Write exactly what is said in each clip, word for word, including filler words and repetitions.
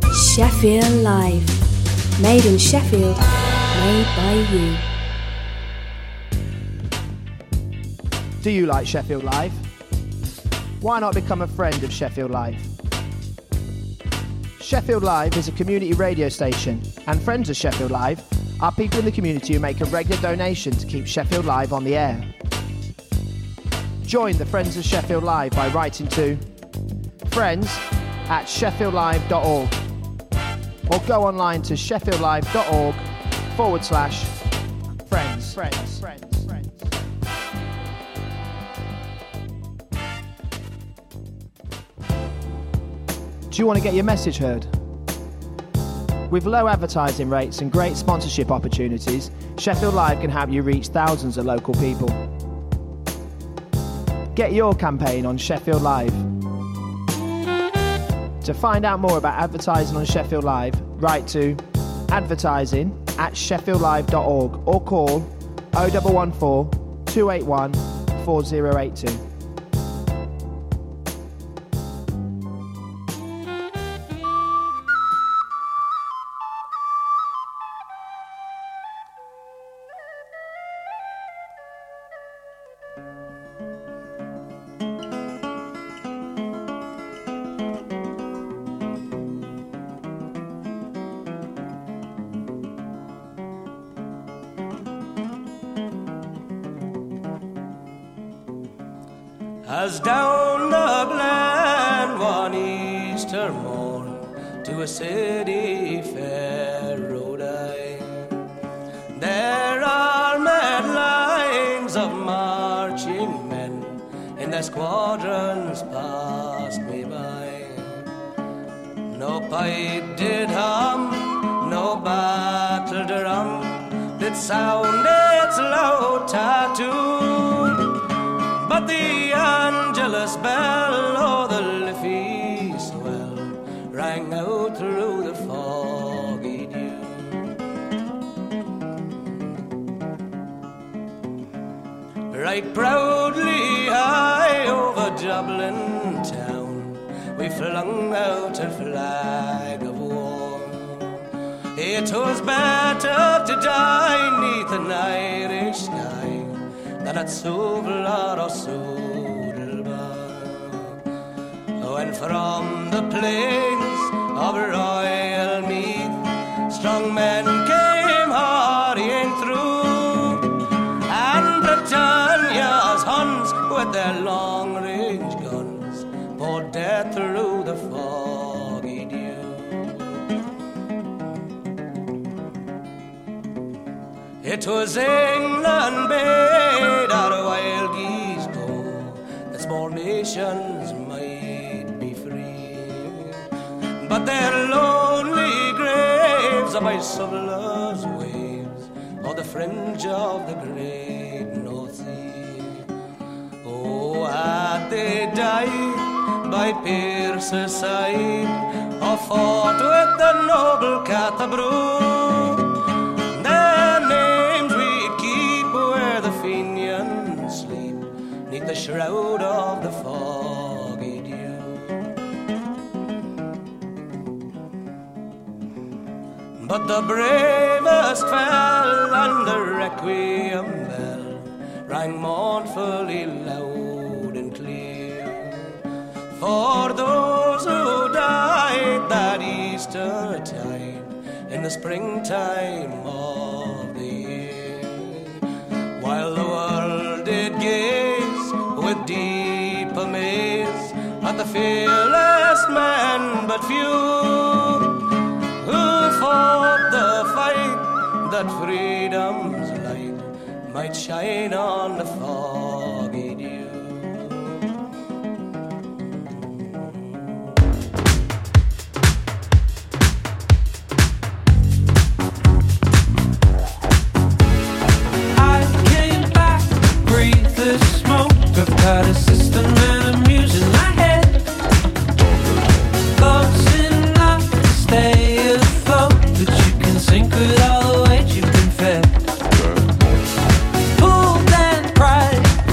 Sheffield Live. Made in Sheffield, made by you. Do you like Sheffield Live? Why not become a friend of Sheffield Live? Sheffield Live is a community radio station, and friends of Sheffield Live are people in the community who make a regular donation to keep Sheffield Live on the air. Join the Friends of Sheffield Live by writing to friends at sheffield live dot org or go online to sheffield live dot org forward slash friends. Friends. Friends. Friends. Do you want to get your message heard? With low advertising rates and great sponsorship opportunities, Sheffield Live can help you reach thousands of local people. Get your campaign on Sheffield Live. To find out more about advertising on Sheffield Live, write to advertising at sheffield live dot org or call oh one one four, two eight one, four oh eight two. As down the glen one Easter morn to a city fair rode I. There are mad lines of marching men, and their squadrons passed me by. No pipe did hum, no battle drum did sound its loud tattoo. But the Angelus bell or the Liffey swell rang out through the foggy dew. Right proudly high over Dublin town we flung out a flag of war. It was better to die 'neath an Irish sky than at Suvlar or Sudelbar. When from the plains of Royal Meath strong men came hurrying through, and Britannia's Huns with their long-range guns poured death through the foggy dew. It was England bade our wild geese go, that small nations might be free. But their lonely graves are by Suvlar's waves, or the fringe of the great North Sea. Oh, had they died by Pierce's side, or fought with the noble Cathabrew, the shroud of the foggy dew. But the bravest fell, and the requiem bell rang mournfully loud and clear for those who died that Easter tide in the springtime of the year, while the world did gaze with deep amaze at the fearless men but few who fought the fight that freedom's light might shine on the foggy dew. I've got a system and I'm using my head. Boats in life to stay afloat, but you can sink with all the weight you've been fed. Pulled and cried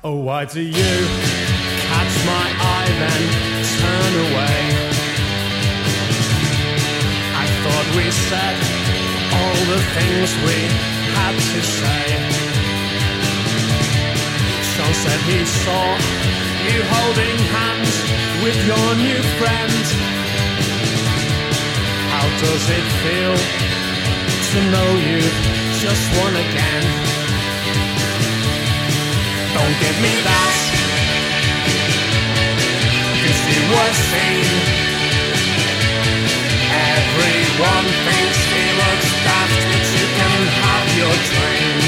Oh, why do you catch my eye then turn away? I thought we said all the things we had to say. Sean said he saw you holding hands with your new friend. How does it feel to know you've just won again? Don't give me that, 'cause you were seen. Everyone thinks he looks daft, but you can have your dream.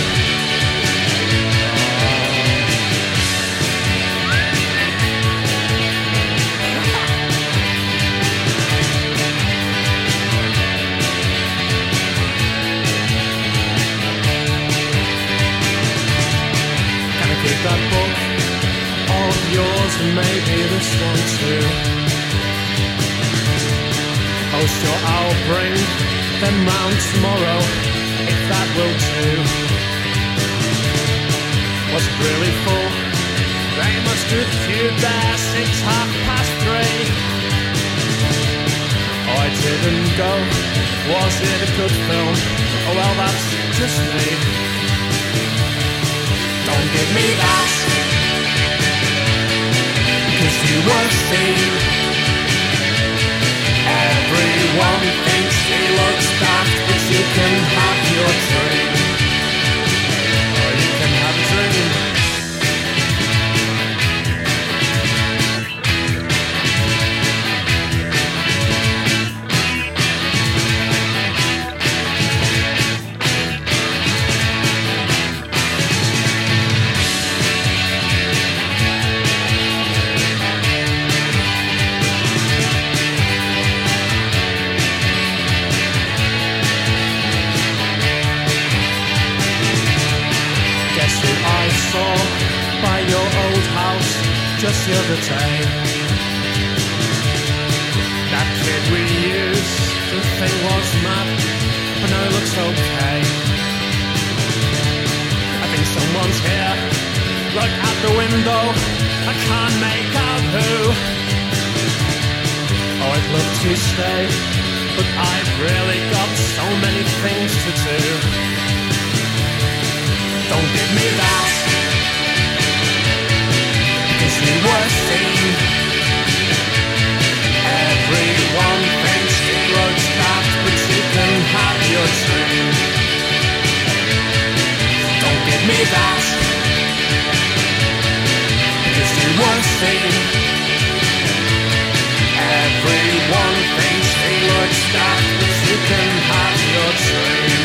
That book of yours and maybe this one too. Oh sure, I'll bring them round tomorrow if that will do. Was it really full? They must have queued there since half past three. Oh, I didn't go. Was it a good film? Oh well, that's just me. Don't give me that, 'cause you were seen. Everyone thinks he looks daft, but you can have your dream. Or you can have a dream. By your old house just the other day. That kid we used to think was mad, but now he looks okay. I think someone's here. Look out the window, I can't make out who. Oh, I'd love to stay, but I've really got so many things to do. Don't give me that, 'cause you were seen. Everyone thinks it looks daft, but you can have your dream. Don't give me that, 'cause you were seen. Everyone thinks he looks daft, but you can have your dream.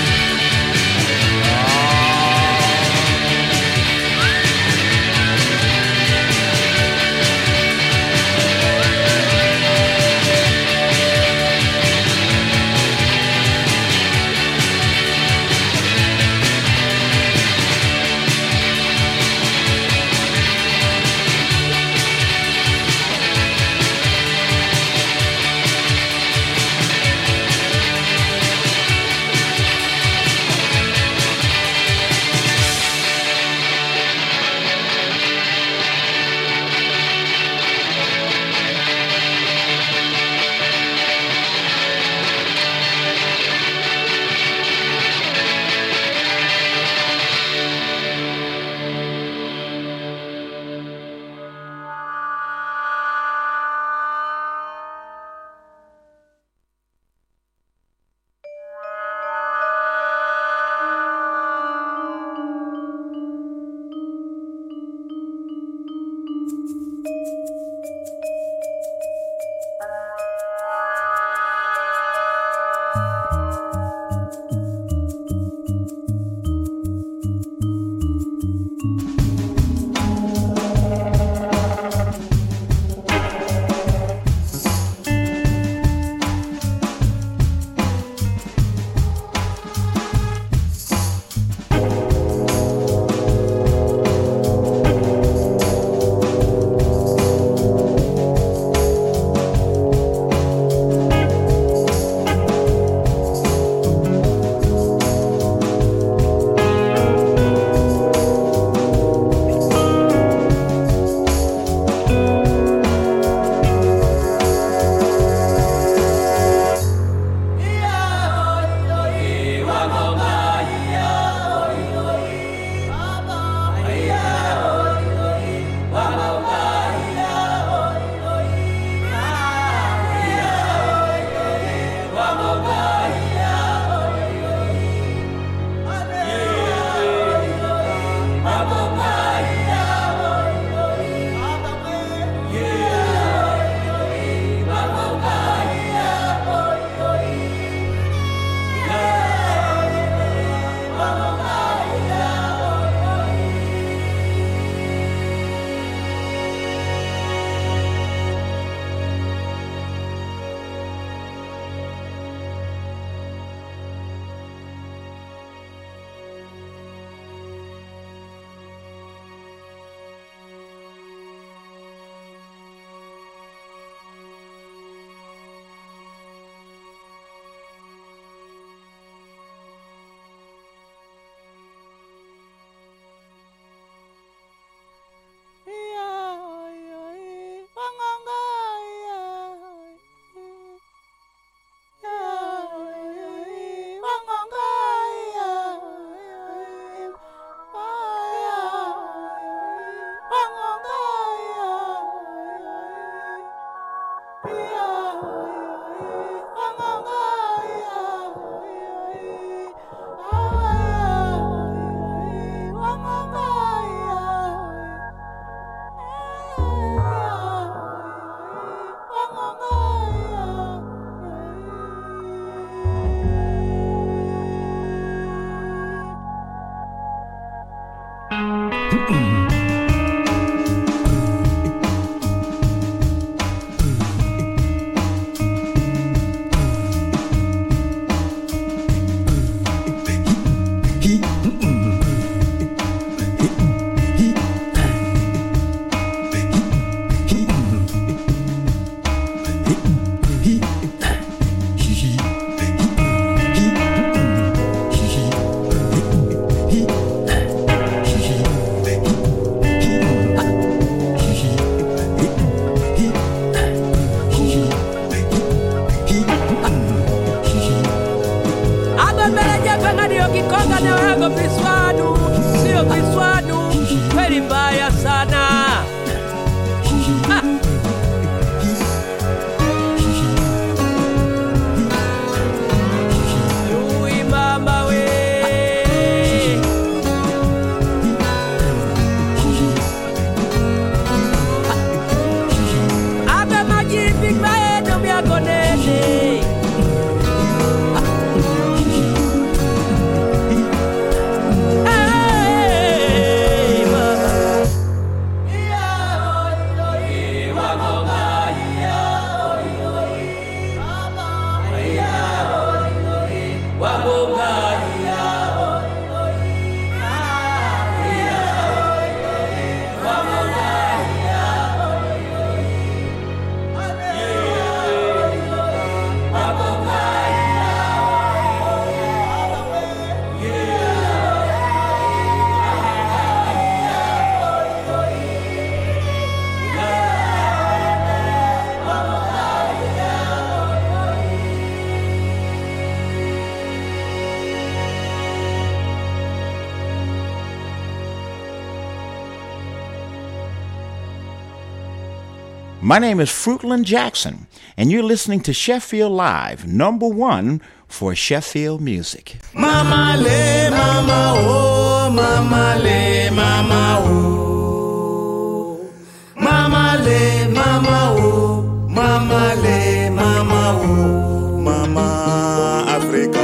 My name is Fruitland Jackson, and you're listening to Sheffield Live, number one for Sheffield music. Mama le, mama oh, mama le, mama oh. Mama le, mama oh, mama le, mama oh, mama Africa.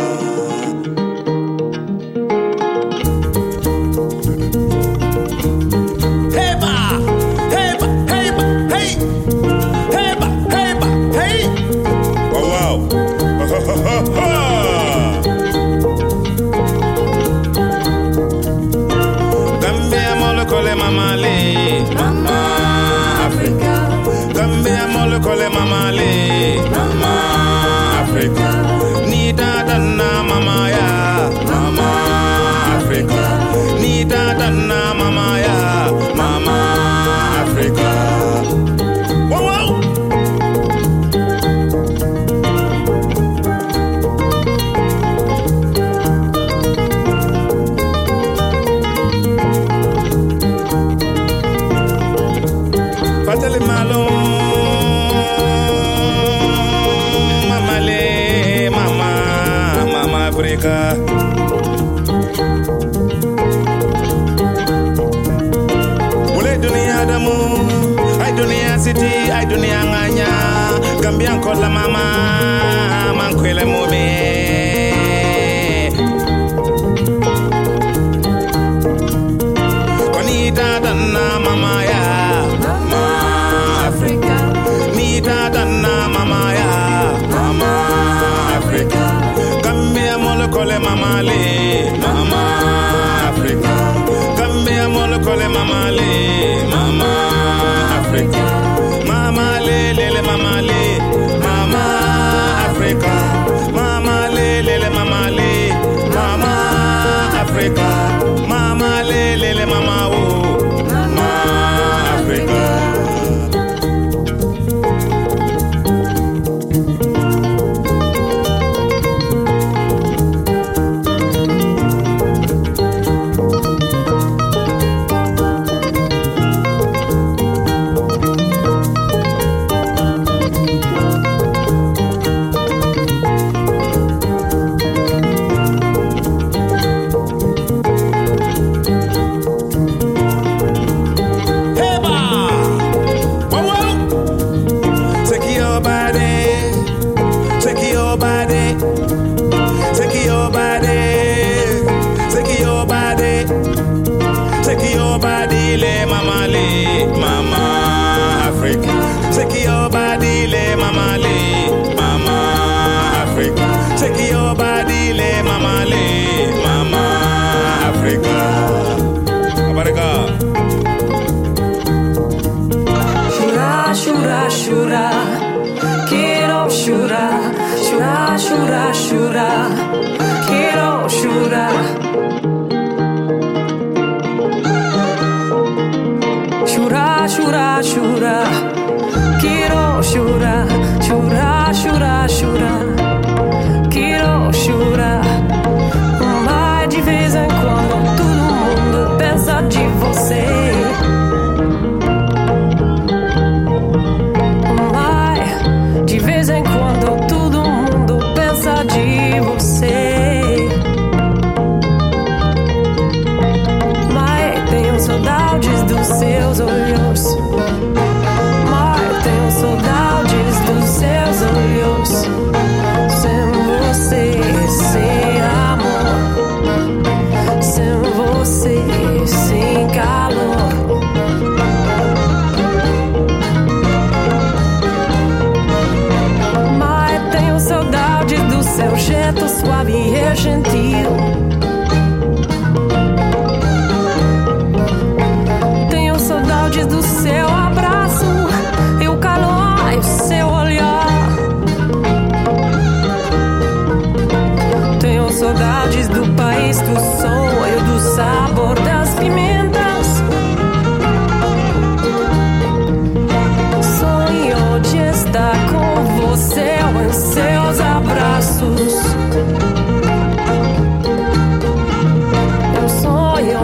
Gambia molokole mama le, mama Africa. Gambia molokole mama le, mama Africa. Nita danna mama ya, mama Africa. Nita danna mama ya, mama Africa. Wow wow. Fatale malum, mama le, mama, mama Africa. Ule dunia damu, ay dunia city, ay dunia nganya. Gambian kola mama, mankwele mube. Konita dana mama ya. Nita danna mama ya, mama Africa. Gambia molokole mama le, mama Africa. Gambia molokole mama le, mama Africa. Mama le lele mama le, mama Africa. Mama le lele mama le, mama Africa. Mama le lele mama oh, mama Africa.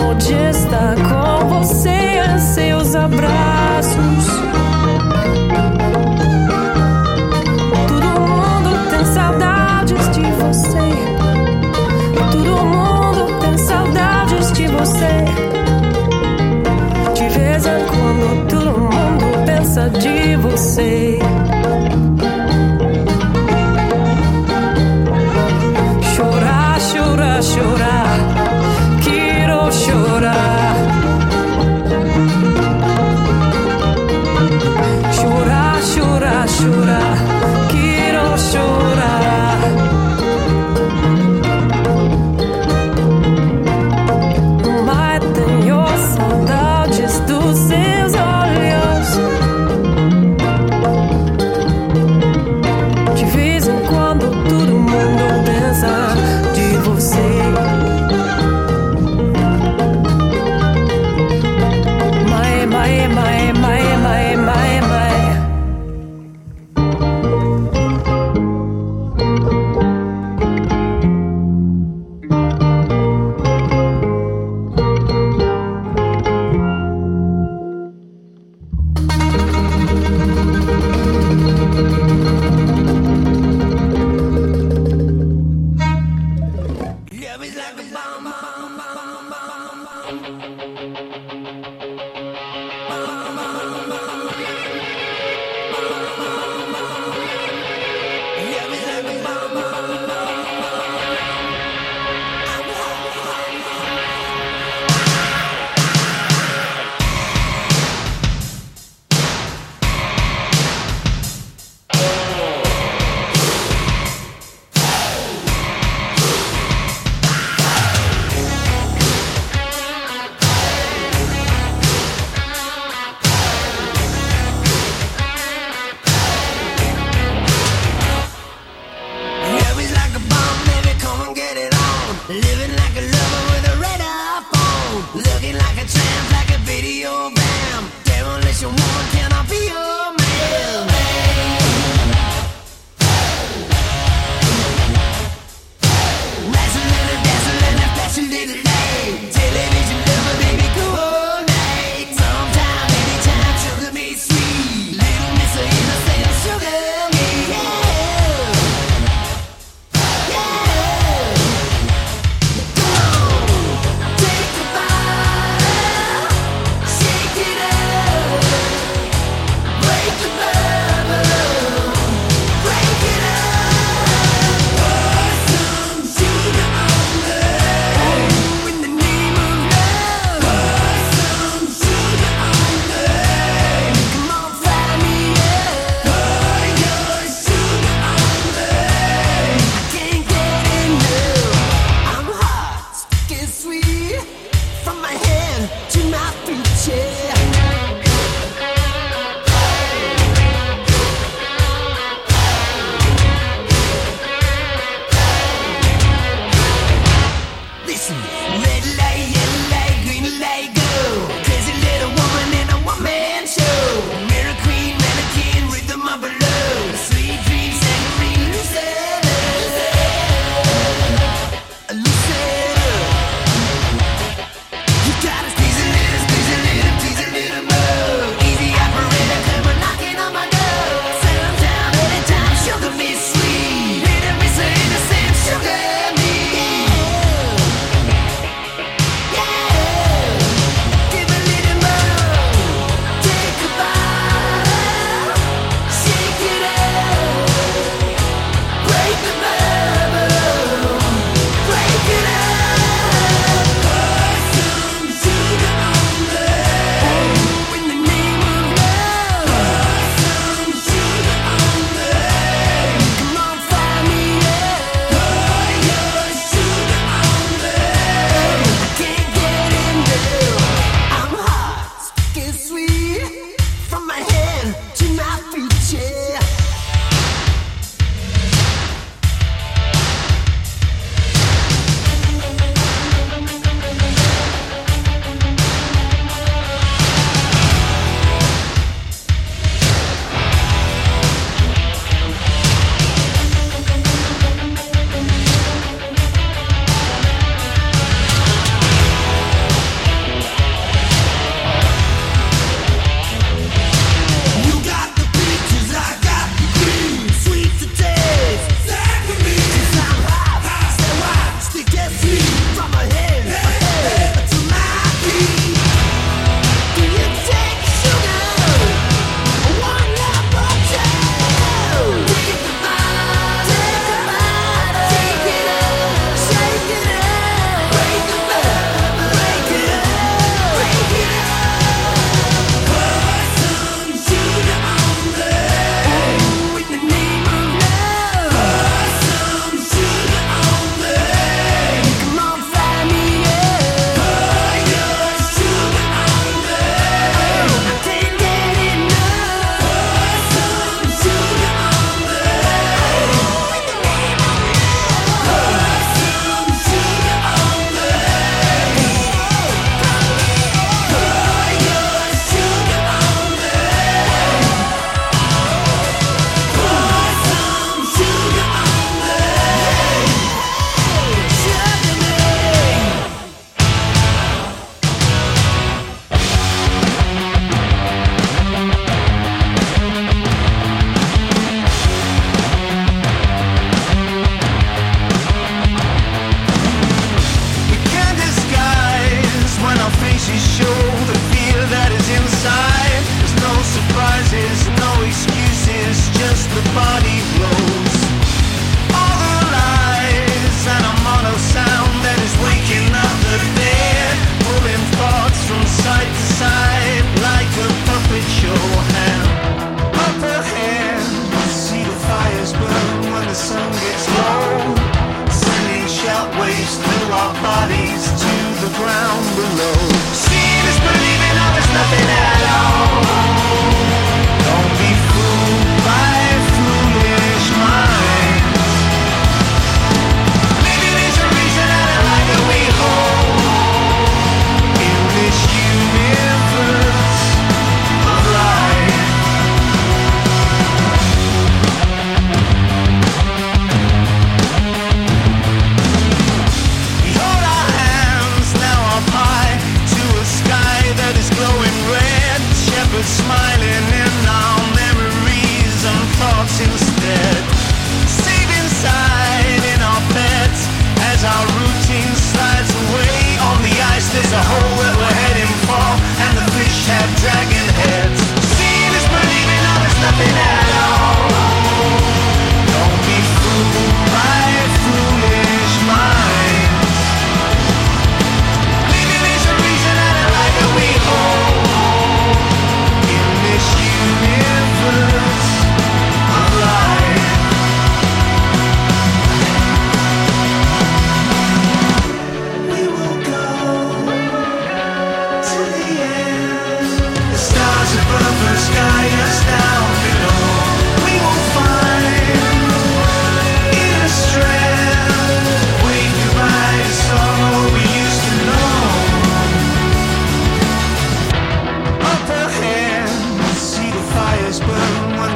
Com você em seus abraços.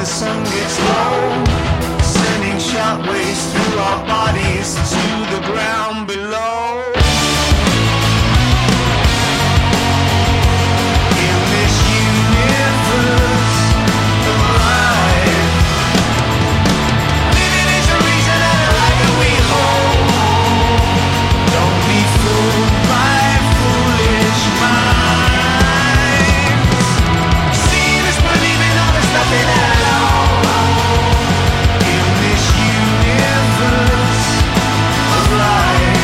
sun gets low, sending shockwaves through our bodies to the ground below. In this universe of life, living is a reason and a life that we hold. Don't be fooled by foolish minds. Seeing is believing, all is nothing at all. In this universe of life.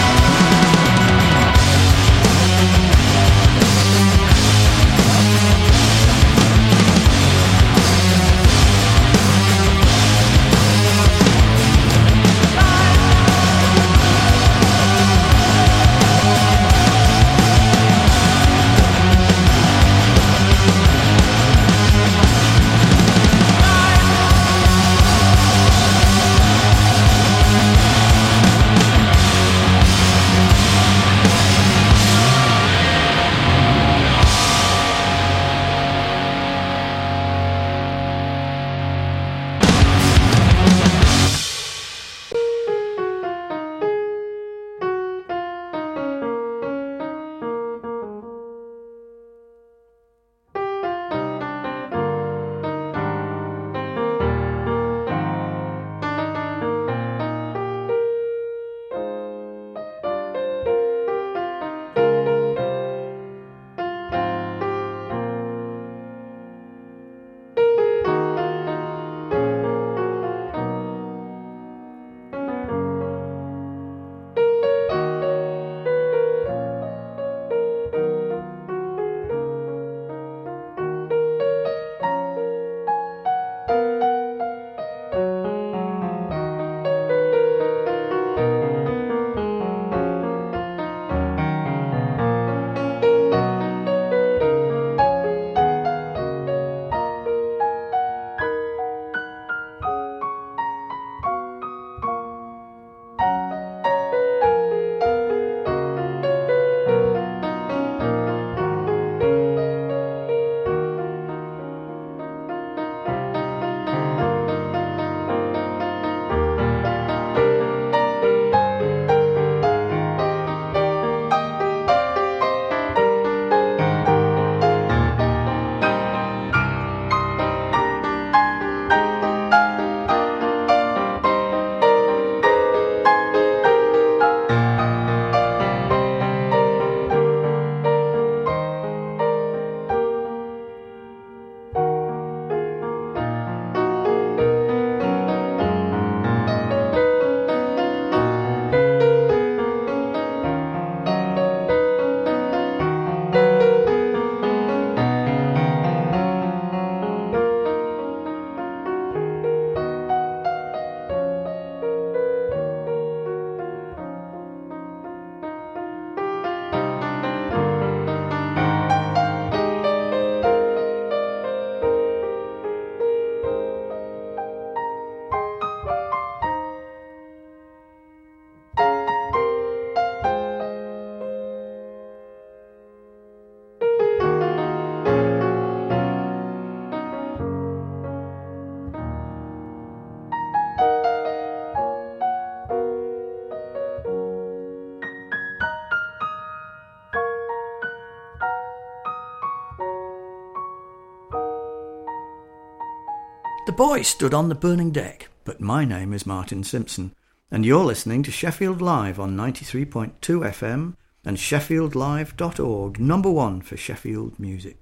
The boy stood on the burning deck, but my name is Martin Simpson, and you're listening to Sheffield Live on ninety-three point two F M and sheffield live dot org, number one for Sheffield music.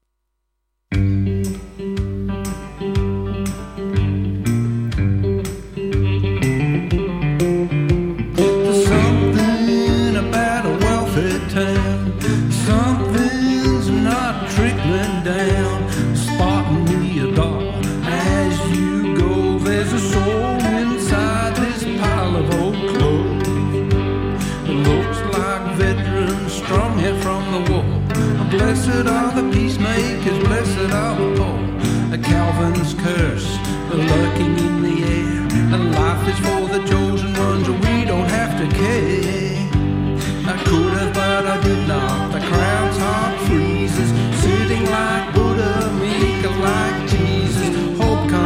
Something about a wealthy town, something's not trickling down, spotting me a dog. As you go, there's a soul inside this pile of old clothes. It looks like veterans strung here from the wall. Blessed are the peacemakers, blessed are the poor. A Calvin's curse, the lurking in the air. And life is for the chosen ones, we don't have to care. I could have, but I did not. The crowd's heart freezes, sitting like Buddha, meek like Jesus. Hope comes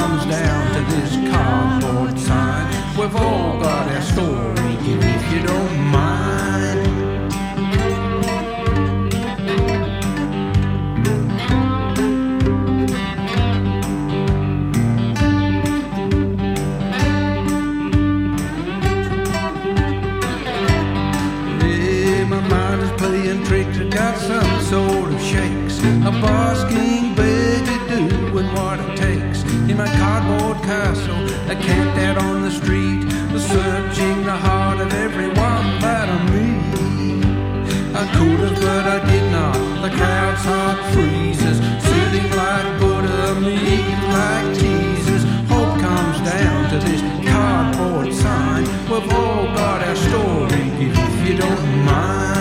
being busy doing what it takes. In my cardboard castle, I camped out on the street, searching the heart of everyone that I meet. I could have, but I did not. The crowd's heart freezes, sitting like Buddha, me like Jesus. Hope comes down to this cardboard sign. We've all got our story, if you don't mind.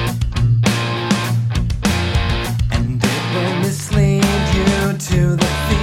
To the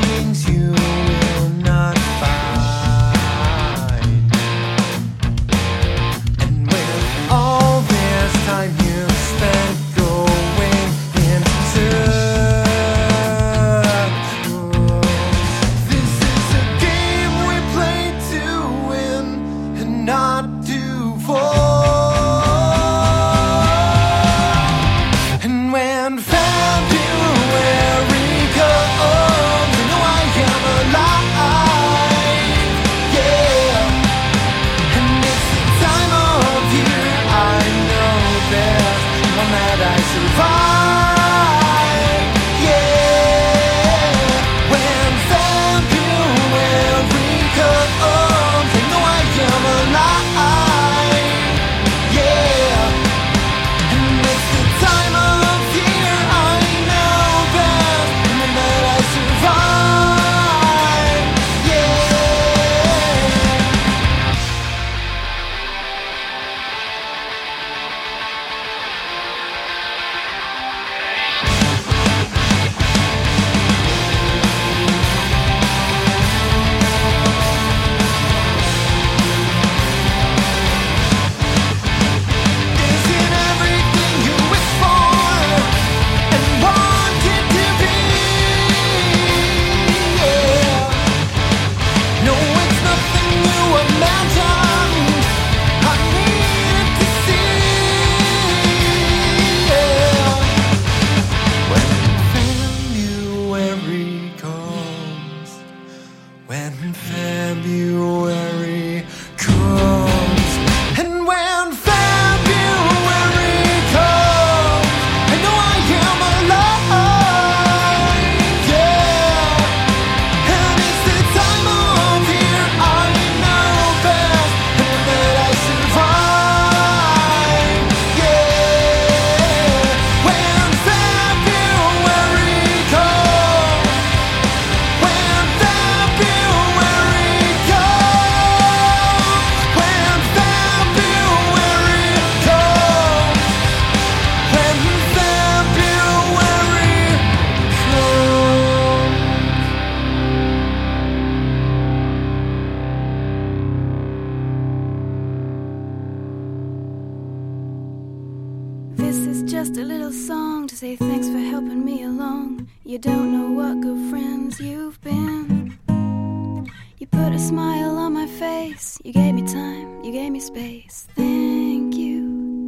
Just a little song to say thanks for helping me along. You don't know what good friends you've been. You put a smile on my face. You gave me time, you gave me space. Thank you.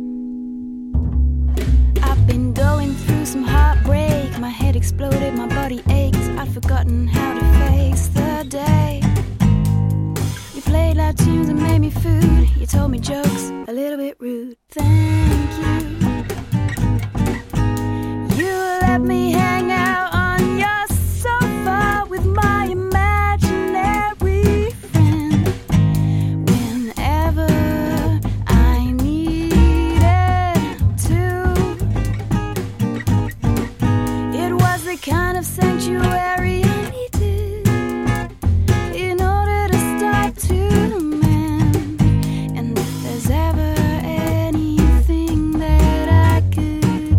I've been going through some heartbreak. My head exploded, my body ached. I'd forgotten how to face the day. You played loud tunes and made me food. You told me jokes, a little bit rude. Thank you. You let me hang out on your sofa with my imaginary friend whenever I needed to. It was the kind of sanctuary I needed in order to start to mend. And if there's ever anything that I could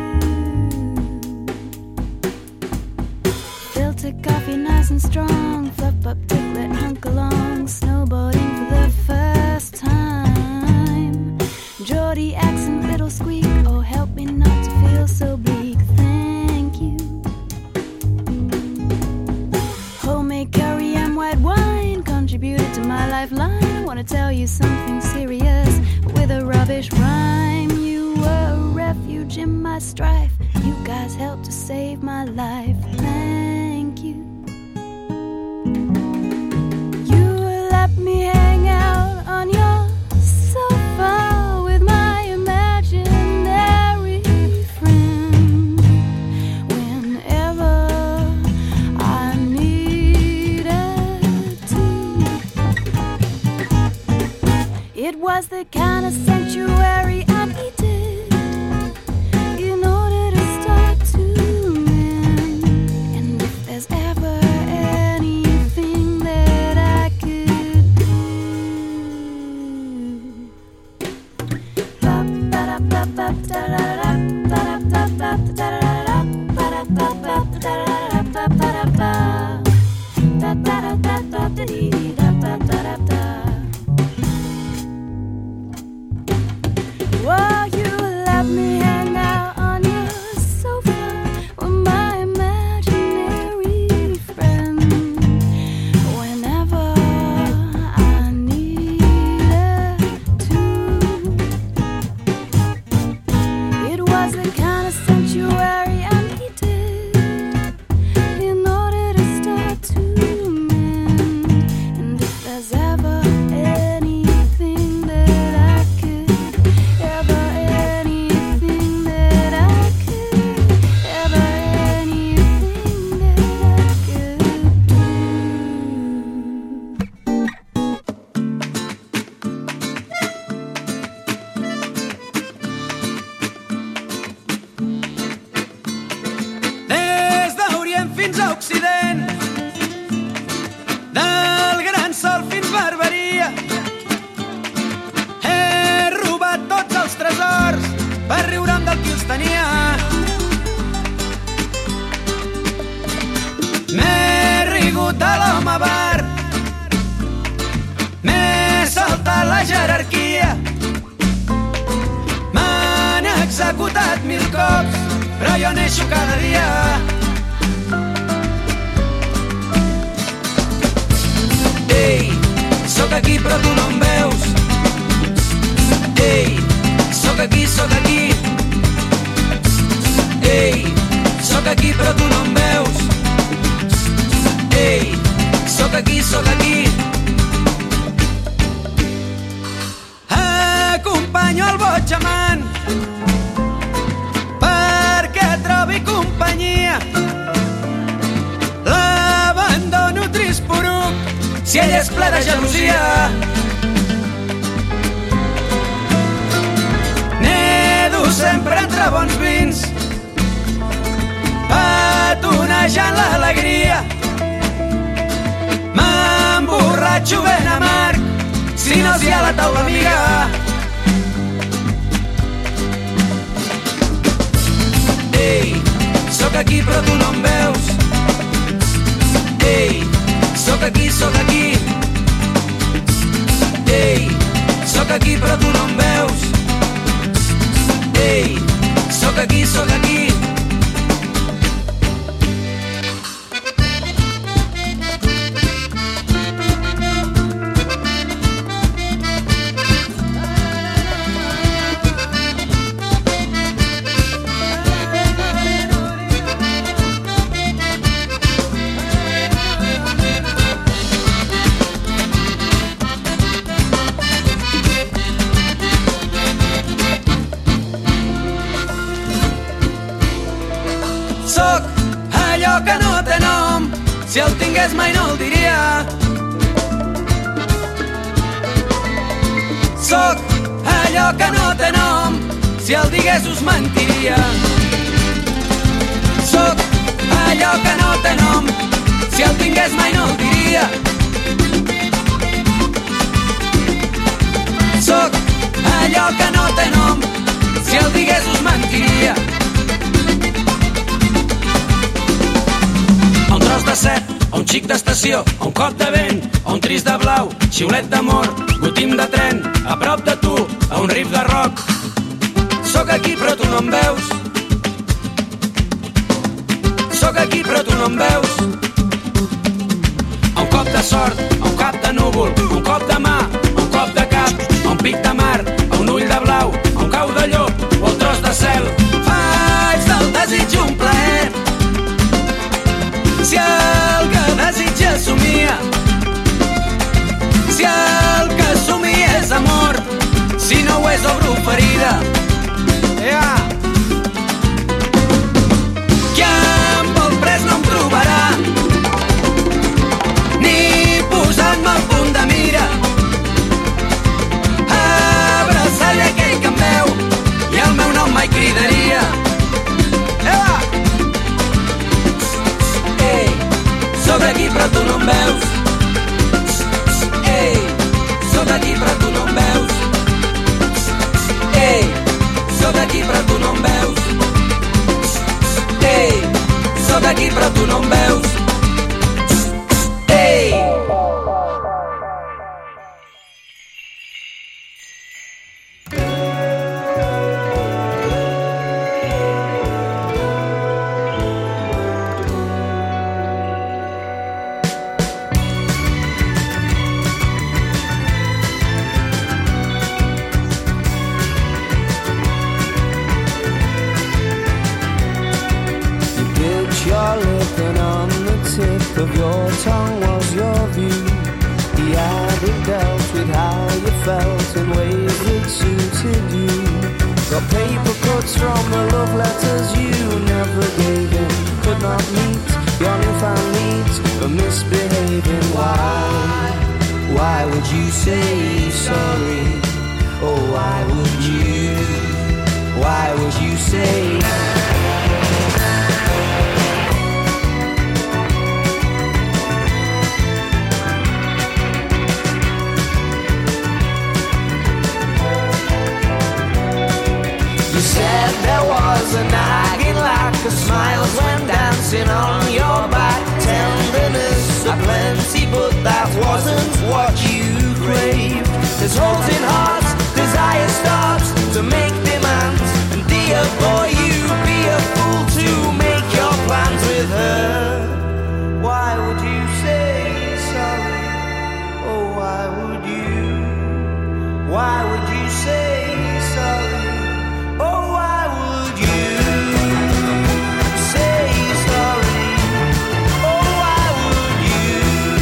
do, filter coffee nice and strong, fluff up dicklet, hunk along, snowboarding for the first time. Geordie accent, little squeak, oh help me not to feel so bleak. Thank you. Homemade curry and white wine contributed to my lifeline. I wanna tell you something serious with a rubbish rhyme. You were a refuge in my strife. You guys helped to save my life. Thank you. You let me hang out on your sofa with my imaginary friend whenever I needed to. It was the kind of sanctuary I needed in order to start to mend. And if there's ever anything that I could do, oh, you let me hang out on your sofa with my imaginary friend whenever I needed to. It was the kind of sanctuary I needed in order to start to mend. And if there's ever anything that I could, ever anything that I could, ever anything that I could do. Des d'Orient fins a Occident, del Gran Sol fins Barbaria, he robat tots els tresors per riure'm del qui els tenia. M'he rigut a l'home bar, m'he saltat la jerarquia, m'han executat mil cops, però jo neixo cada dia. Ei, sóc aquí però tu no em veus. Ei, sóc aquí, sóc aquí. Ei, sóc aquí però tu no em veus. Ei, sóc aquí, sóc aquí. Acompanyo el boig amant perquè trobi companyia. L'abandono trist poruc si ell és ple de gelosia. Nedo sempre entre bons vins, patonejant l'alegria. M'emborratxo ben amarg si no s'hi ha la taula amiga. Ei, sóc aquí però tu no em veus. Ei, sóc aquí, sóc aquí. Ei, sóc aquí però tu no em veus. Ei, sóc sóc aquí. Sóc allò que no té nom, si el tingués mai no el diria. Sóc allò que no té nom, si el digués us mentiria. Sóc allò que no té nom, si el tingués mai no el diria. Sóc allò que no té nom, si el digués us mentiria. A un tros de set, a un xic d'estació, a un cop de vent, a un tris de blau, xiulet d'amor, gotim de tren, a prop de tu, a un riff de rock. Sóc aquí però tu no em veus. Sóc aquí però tu no em veus. A un cop de sort, a un cap de núvol, a un cop de mà, a un cop de cap, a un pic de mar, a un ull de blau, a un cau de llop o al tros de cel. Faig del desig un plaer. Si el que desitja somia, si el que somia és amor, si no ho és obro ferida. Yeah. Qui em vol pres no em trobarà, ni posant-me al punt de mira. Abraçar-li aquell que em veu i el meu nom mai cridaria. Yeah. Sóc aquí però tu no em veus. Ei, sóc aquí però tu no em veus. Ei, sóc aquí però tu no em veus. Ei, sóc aquí però tu no em veus. Ei. Of your tongue was your view. The addict dealt with how you felt in ways that suited you. Got paper cuts from the love letters you never gave him. Could not meet your newfound needs for misbehaving. Why? Why would you say sorry? Oh, why would you? Why would you say? Said there was a nagging lack of smiles when dancing on your back. Tenderness aplenty, but that wasn't what you craved. There's holes in hearts, desire starts to make demands. And dear boy, you'd be a fool to make your plans with her. Why would you say sorry? Oh, why would you? Why would you say sorry? Oh, why would you say sorry? Oh, why would you?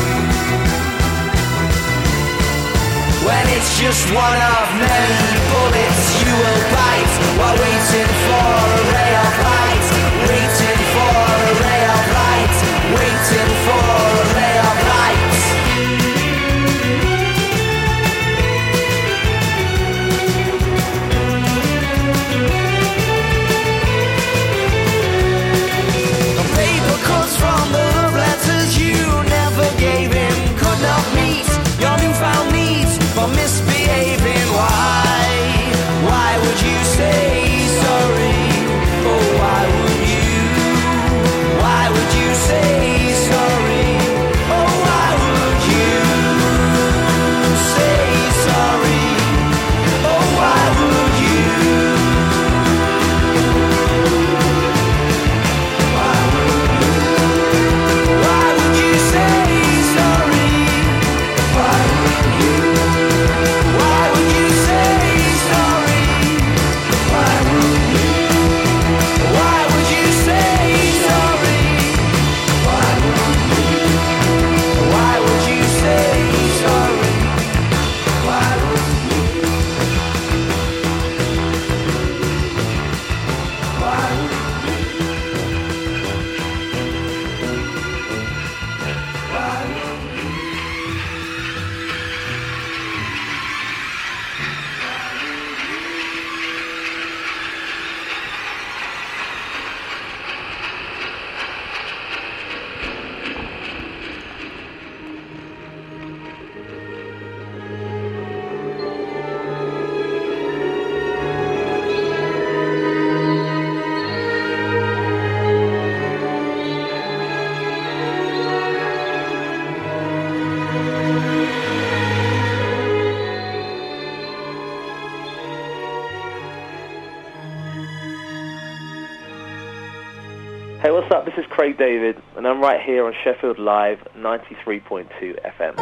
When it's just one of many bullets you will bite while waiting for a ray of light, waiting for a ray of light, waiting for a ray of light. From the love letters you never gave him, could not meet your newfound needs for misbehaving. Why? Why would you say sorry? Oh, why would this is Craig David, and I'm right here on Sheffield Live, ninety-three point two F M.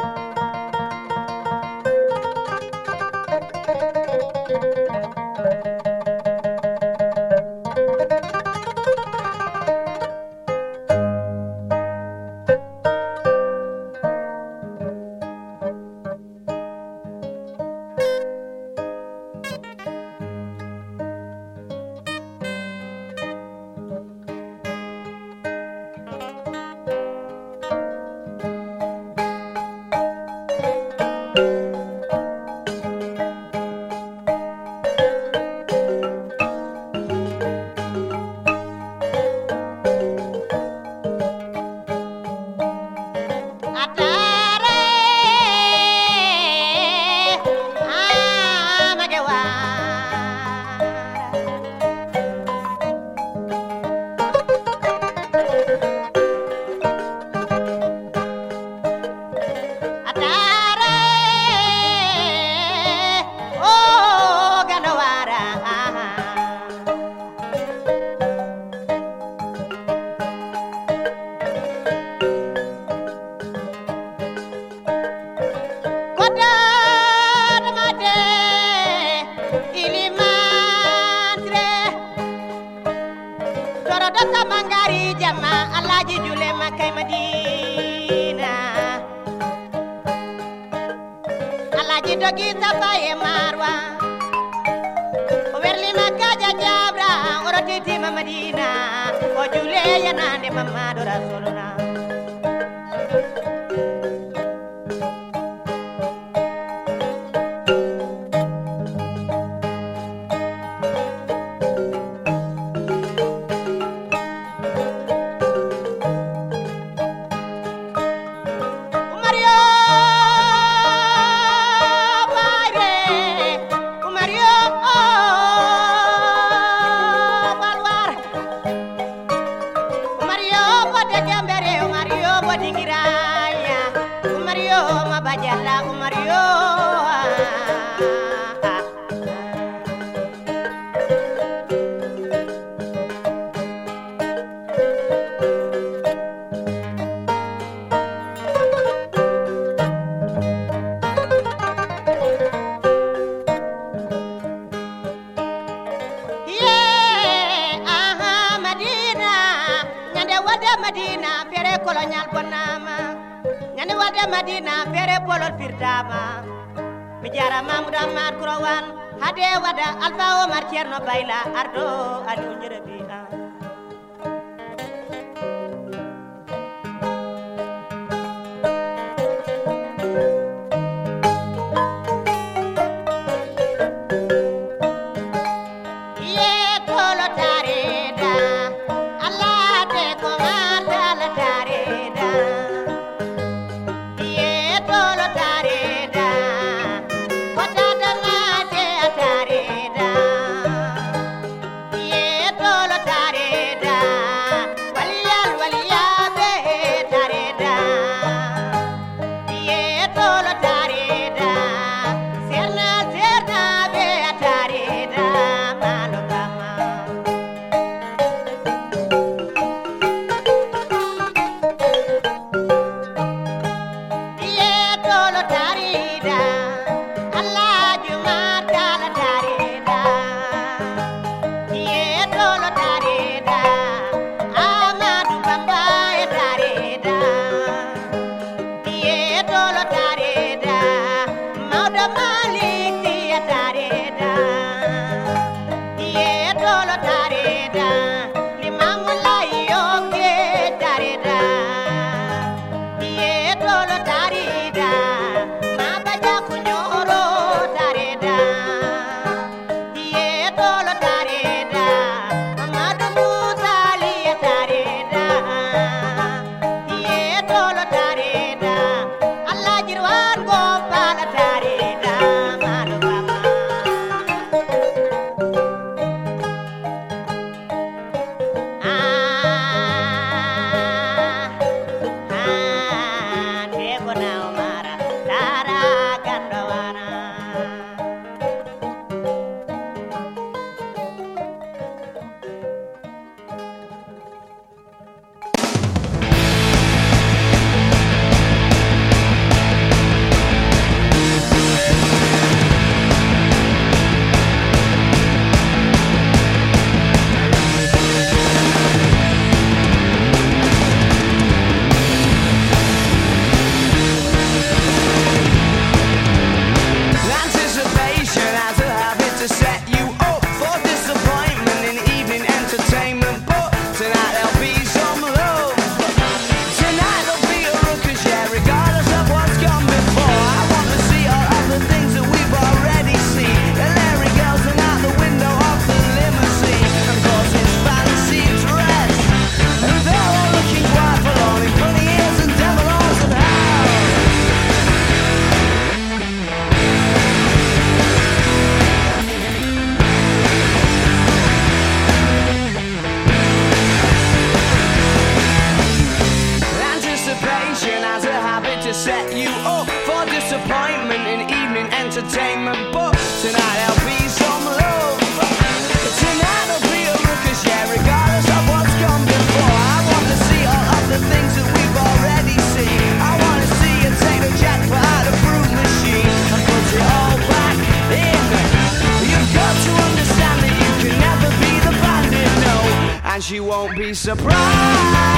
set you up for disappointment in evening entertainment. But tonight there'll be some love. Tonight there'll be a ruckus, yeah, regardless of what's gone before. I want to see all of the things that we've already seen. I want to see you take the jackpot out of fruit machine and put it all back in. You've got to understand that you can never be the bandit, no, and she won't be surprised.